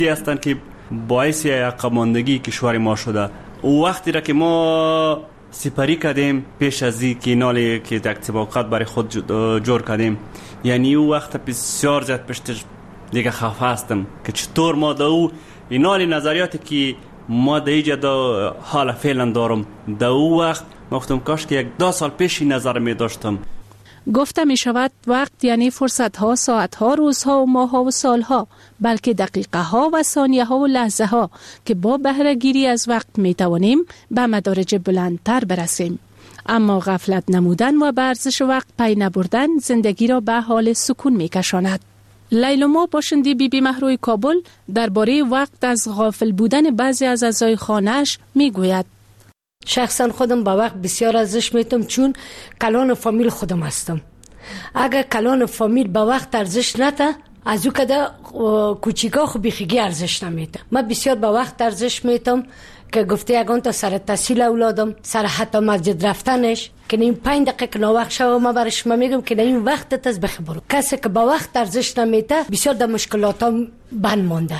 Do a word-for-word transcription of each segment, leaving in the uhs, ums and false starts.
هستند که باعث عقب ماندگی کشور ما شده. او وقتی را که ما سپری کردیم پیش از این که نالی که در طبقات برای خود جور کردیم، یعنی او وقت بسیار زیاد پشتش دیگه خفه هستم که چطور ما در او اینالی نظریاتی که ما در اینجا در حال فعلا دارم در او وقت ما گفتم کاش که یک دو سال پیش این نظر می داشتم. گفته می شود وقت یعنی فرصت ها، ساعت ها، روزها و ماه ها و سال ها، بلکه دقیقه ها و ثانیه ها و لحظه ها که با بهره گیری از وقت می توانیم به مدارج بلندتر برسیم. اما غفلت نمودن و به ارزش وقت پی نبردن زندگی را به حال سکون می کشاند. لیلما باشندی بی بی مهروی کابل درباره وقت از غافل بودن بعضی از اعضای خانه‌اش می گوید: شخصا خودم با وقت بسیار ارزش میتم، چون کلان فامیل خودم هستم. اگر کلان فامیل با وقت ارزش نده، از او کده کوچیکا خو بیخیگی ارزش نمیده. من بسیار با وقت ارزش میتم که گفته یگان تا سر تحصیل اولادم، سر حتی مسجد رفتنش، که این پنج دقیقه که ناوقت شو ما برش ما میگم که این وقت تز بخبرو. کسی که با وقت ارزش نمیده بسیار در مشکلات هم بند مانده.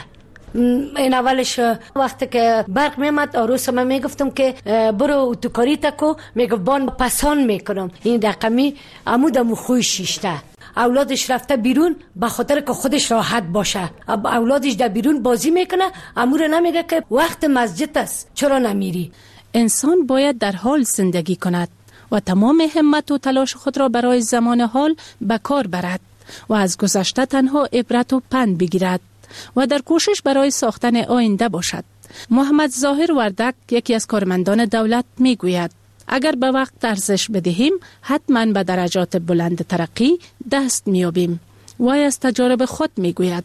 این اولش وقتی که برق میمد آروس من میگفتم که برو اتوکاری تکو، میگفت بان پسان میکنم. این رقمی عمودم خوی شیشته، اولادش رفته بیرون به خاطر که خودش راحت باشه، اولادش در بیرون بازی میکنه، امور نمیگه که وقت مسجد است چرا نمیری. انسان باید در حال زندگی کند و تمام همت و تلاش خود را برای زمان حال به کار برد و از گذشته تنها عبرت و پند بگیرد و در کوشش برای ساختن آینده باشد. محمد ظاهر وردک یکی از کارمندان دولت می گوید اگر به وقت ارزش بدهیم حتما به درجات بلند ترقی دست میابیم. وای از تجارب خود می گوید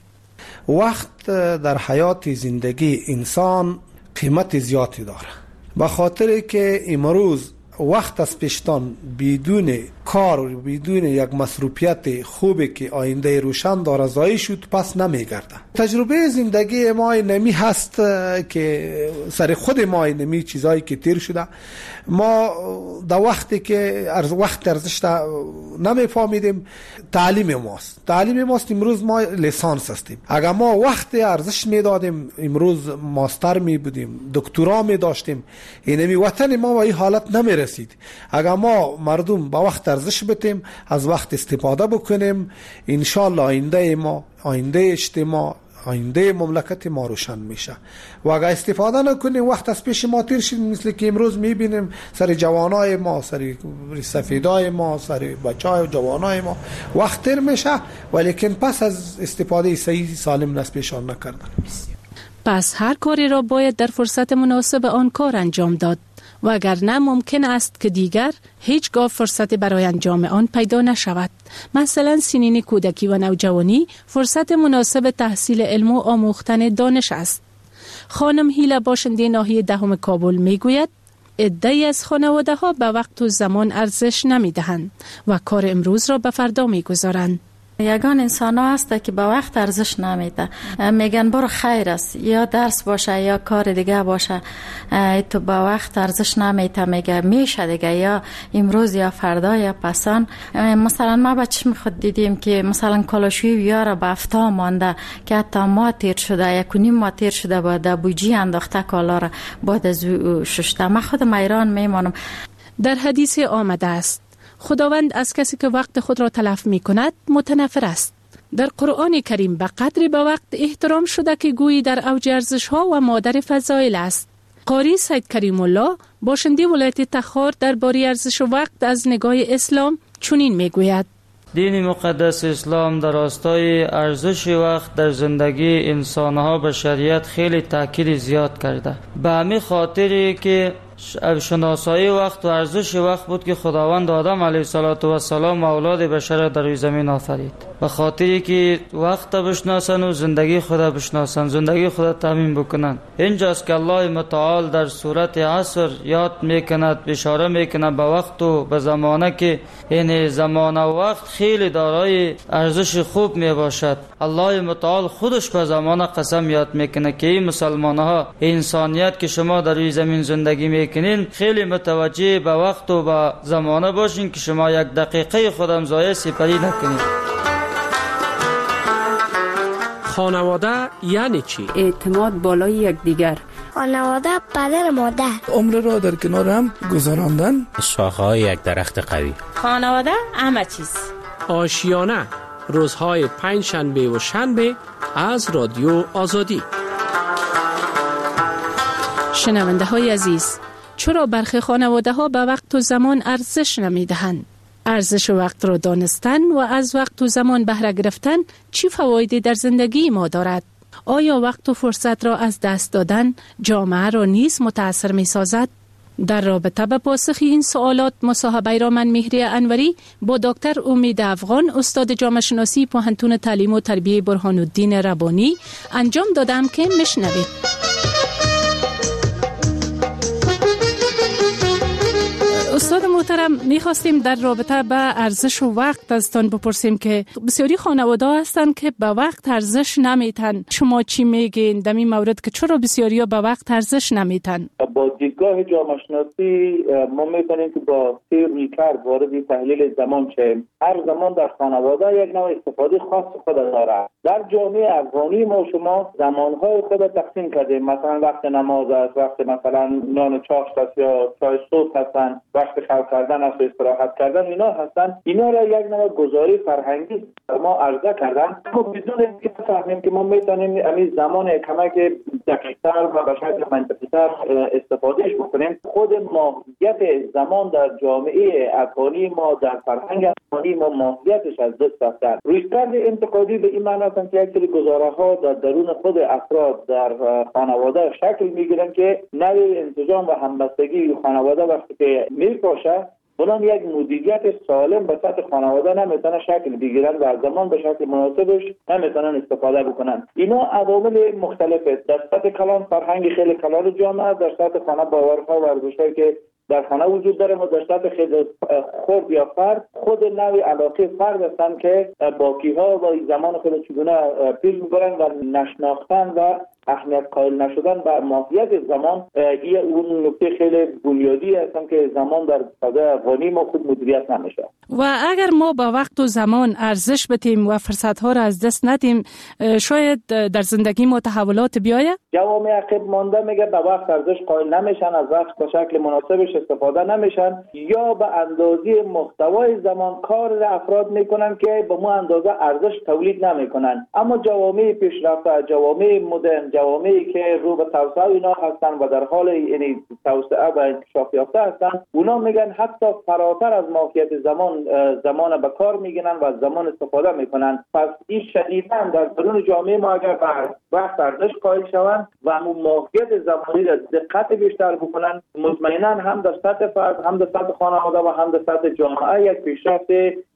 وقت در حیات زندگی انسان قیمت زیادی داره، به خاطر که امروز وقت از پیشتان بدون کار و بدون یک مصروفیت خوبی که آینده روشن داره ضایع شد پس نمیگرده. تجربه زندگی ما نمی هست که سر خود ما نمی چیزایی که تیر شده ما در وقتی که از وقت ارزش نمیفهمیدیم. تعلیم ماست تعلیم ماست امروز ما لیسانس هستیم. اگر ما وقت ارزش میدادیم امروز ماستر می بودیم، دکترا می داشتیم، اینمی وطن ما و این حالت نمی رسید. اگر ما مردم با وقت ارزش بدیم، از وقت استفاده بکنیم، انشالله آینده ما، آینده اجتماع، آینده مملکت ما روشن میشه. و اگر استفاده نکنیم وقت از پیش ما تیر شد، مثل که امروز میبینیم سر جوانای ما، سر سفیدای ما، سر بچهای و جوانای ما وقت تیر میشه، ولیکن پس از استفاده صحیح سالم نس پیشان نکردن. پس هر کاری را باید در فرصت مناسب آن کار انجام داد، وگرنه ممکن است که دیگر هیچگاه فرصت برای انجام آن پیدا نشود. مثلا سنین کودکی و نوجوانی فرصت مناسب تحصیل علم و آموختن دانش است. خانم هیله باشنده ناحیه دهم کابل میگوید عده‌ای از خانواده ها به وقت و زمان ارزش نمیدهند و کار امروز را به فردا میگذارند. یگان انسان ها هست که با وقت ارزش نمیده، میگن برو خیر است، یا درس باشه یا کار دیگه باشه، تو با وقت ارزش نمیده، میگه میشه دیگه یا امروز یا فردا یا پسان. مثلا ما بچه خود دیدیم که مثلا کلاشوی یاره به افتا مانده که حتی ما تیر شده، یک و نیم ما تیر شده با دبوجی انداخته کالا را بعد از ششته. من خودم ایران میمانم. در حدیث آمده است خداوند از کسی که وقت خود را تلف می کند متنفر است. در قرآن کریم به قدری به وقت احترام شده که گویی در اوج ارزش ها و مادر فضایل است. قاری سید کریم الله باشنده ولایت تخار درباره ارزش وقت از نگاه اسلام چنین می گوید دین مقدس اسلام در راستای ارزش وقت در زندگی انسانها به شریعت خیلی تاکید زیاد کرده. به همین خاطری که شناسایی وقت و ارزش وقت بود که خداوند آدم علیه السلام و اولاد بشر در روی زمین آفرید. به خاطری که وقت بشناسن و زندگی خدا بشناسن، زندگی خدا تامین بکنن. اینجاست که الله متعال در سورت عصر یاد میکند، اشاره میکند به وقت و به زمانه که این زمان و وقت خیلی دارای ارزش خوب میباشد. الله متعال خودش به زمانه قسم یاد میکنه که این مسلمان ها، انسانیت که شما در روی زمین زندگی میکنین، خیلی متوجه به وقت و به زمانه باشین که شما یک دقیقه خودم ضایع سپری نکنید. خانواده یعنی چی؟ اعتماد بالای یکدیگر. خانواده پدر مادر. عمر را در کنار هم گذراندن. شاخه‌های یک درخت قوی. خانواده همه چیز. آشیانه روزهای پنج شنبه و شنبه از رادیو آزادی. شنونده های عزیز، چرا برخی خانواده ها به وقت و زمان ارزش نمی دهند؟ ارزش وقت را دانستن و از وقت و زمان بهره گرفتن چی فوایدی در زندگی ما دارد؟ آیا وقت و فرصت را از دست دادن جامعه را نیز متاثر می سازد؟ در رابطه با پاسخ این سوالات مصاحبه را من مهری انوری با دکتر امید افغان استاد جامعه شناسی پوهنتون تعلیم و تربیه برهان الدین ربانی انجام دادم که میشنوید. استاد محترم، میخواستیم در رابطه با ارزش و وقت ازتان بپرسیم که بسیاری خانواده هستند که به وقت ارزش نمیتن. شما چی میگین در این مورد که چرا بسیاری ها به وقت ارزش نمیتن؟ با دیدگاه جامعه شناسی ما میتونیم که با سیر میکرد وارد تحلیل زمان شیم. هر زمان در خانواده یک نوع استفاده خاص خود داره. در جامعه افغانی ما شما زمانهای خود تقسیم کردیم. مثلا وقت نماز است، وقت مثلا نان چاشت است یا چای صبح هستن، وقت خلق کردن است، استراحت کردن اینا هستن. اینا را یک نوع گزاری فرهنگی ما عرضه کردن. ما بدون اینکه بفهمیم که ما میتونیم همین زمان کمک دقیق‌تر و به شکل منطقی‌تر استفادهش بکنیم. خود ماهیت زمان در جامعه افغانی ما، در فرهنگ افغانی ما ماهیتش از دست رفته. رویکرد انتقادی به این معنی است که یک سری گزاره‌ها در درون خود افراد در خانواده شکل میگیرن که نوع انسجام و همبستگی خانواده وقتی که میپاشه بنام یک مدیریت سالم به سطح خانواده نمیتونه شکل بگیرن و از زمان به شکل مناسبش نمیتونن استفاده بکنن. اینا عوامل مختلفه. در سطح کلان فرهنگ خیلی کلان جامعه، در سطح خانه باورها و ارزش‌هایی که در خانه وجود داره و در سطح خیلی خرد یا فرد خود نوع علاقه فرد هستن که باقی‌ها و زمان خود چگونه پیش میبرن و نشناختن و اهمیت قائل نشدن بر ماهیت زمان یه اون نکته خیلی بنیادی هستن که زمان در فضای افغانی ما خود مدیریت نمیشه. و اگر ما با وقت و زمان ارزش بدیم و فرصت‌ها را از دست ندیم شاید در زندگی ما تحولات بیاید. جوامع عقب مانده میگه به وقت ارزش قائل نمیشن، از وقت به شکل مناسبش استفاده نمیشن یا به اندازه محتوای زمان کار افراد میکنن که به مو اندازه ارزش تولید نمیکنن. اما جوامع پیشرفته، جوامع مدرن، جوامعی که رو به توسعه اینا هستن و در حال یعنی توسعه و انکشاف یافته هستن، اونا میگن حتی فراتر از ماهیت زمان زمان به کار میگیرن و از زمان استفاده میکنن. پس این شدیداً در درون جامعه ما اگر بر وقت ارزش قائل شوند و اون ماهیت زمانی را دقت بیشتر بکنن، مطمئنا هم در سطح فرد، هم در سطح خانواده و هم در سطح جامعه یک پیشرفت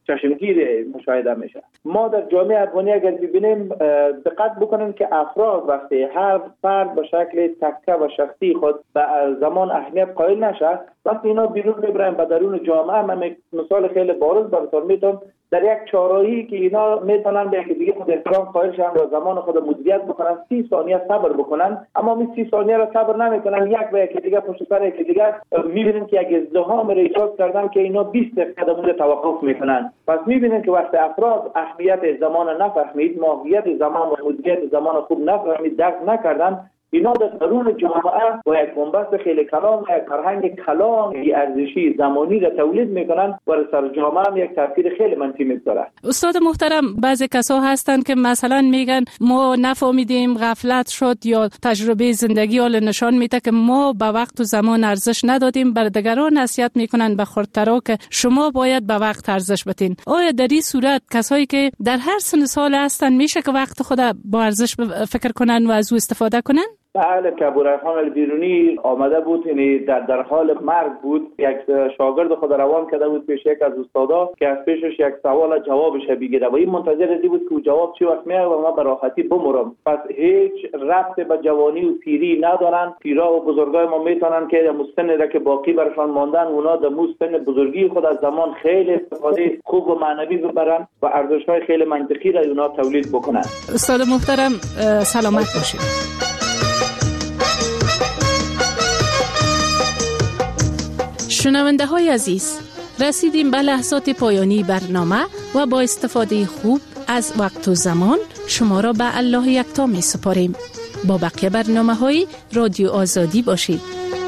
چشمگیر مشاهده میشه. ما در جامعه افغانی اگر ببینیم دقت بکنیم که افراد وقتی هر فرد به شکل تکه و شخصی خود به زمان اهمیت قائل نشه، وقتی اینا بیرون میبرن به درون جامعه، من مثال خیلی بارز براتون میتونم در یک چهارراهی که اینا میتونن به یکی دیگه خود احترام قائل شن و زمان خود مدیریت بکنن، سی ثانیه صبر بکنن، اما می سی ثانیه را صبر نمیکنن، یک به یکی دیگه پشت سر یکی دیگه میبینیم که یک ازدحام را ایجاد کردن که اینا بیست دقیقه در توقف میکنن. پس میبینیم که وقتی افراد اهمیت زمان نفهمید، ماهیت زمان و مدیریت زمان خوب نفهمید، درک نکردن، اینا در درون جامعه با یک بنبست خیلی کلان و یک فرهنگ کلان بی ارزشی زمانی را تولید میکنن و سر جامعه هم یک تاثیر خیلی منفی میگذاره. استاد محترم، بعضی کسا هستند که مثلا میگن ما نفهمیدیم، غفلت شد، یا تجربه زندگی حال نشان میده که ما به وقت و زمان ارزش ندادیم. بر دیگران نصیحت میکنن به خردترا که شما باید به وقت ارزش بدین. آیا در این صورت کسایی که در هر سن سال هستن میشه که وقت خود با ارزش فکر کنن و از او استفاده کنن؟ بله، که ابوریحان البیرونی آمده بود، یعنی در, در حال مرگ بود، یک شاگرد خود روان کرده بود پیش یک از استادا که از پیشش یک سوال جوابش بگیره و این منتظر دی بود که او جواب چی وقت میاد و ما به راحتی بمرم. پس هیچ ربط به جوانی و پیری ندارن. پیرا و بزرگای ما میتونن که مستن را که باقی برشان ماندن، اونا در مستن بزرگی خود از زمان خیلی استفاده خوب و معنوی ببرن و ارزش‌های خیلی منطقی را اونا تولید بکنن. استاد محترم سلامت باشید. شنونده های عزیز، رسیدیم به لحظات پایانی برنامه و با استفاده خوب از وقت و زمان شما را به الله یکتا می سپاریم. با بقیه برنامه های رادیو آزادی باشید.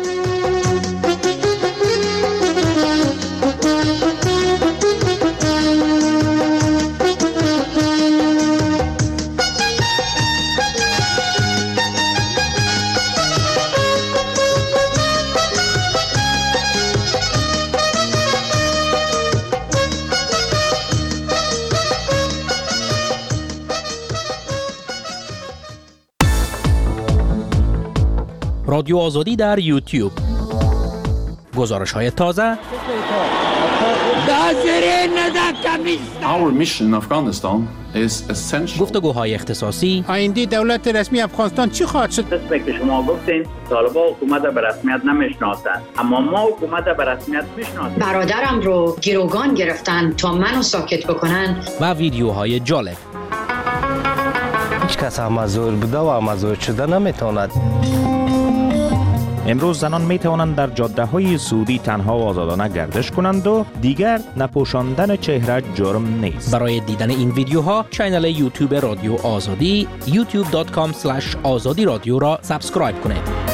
رادیو آزادی در یوتیوب. گزارش های تازه. Our mission in Afghanistan is essential. گفتگوهای اختصاصی. آینده دولت رسمی افغانستان چی خواهد شد؟ قسمی که شما گفتین طالبان حکومت به رسمیت نمیشناسند، اما ما حکومت به رسمیت میشناسیم. برادرم رو گروگان گرفتن تا منو ساکت بکنن. و ویدیوهای جالب. هیچ کس امازور بوده و امازور شده نمیتواند. امروز زنان می توانند در جاده های سعودی تنها و آزادانه گردش کنند و دیگر نپوشاندن چهره جرم نیست. برای دیدن این ویدیوها کانال یوتیوب رادیو آزادی یوتیوب دات کام اسلش آزادی رادیو را سابسکرایب کنید.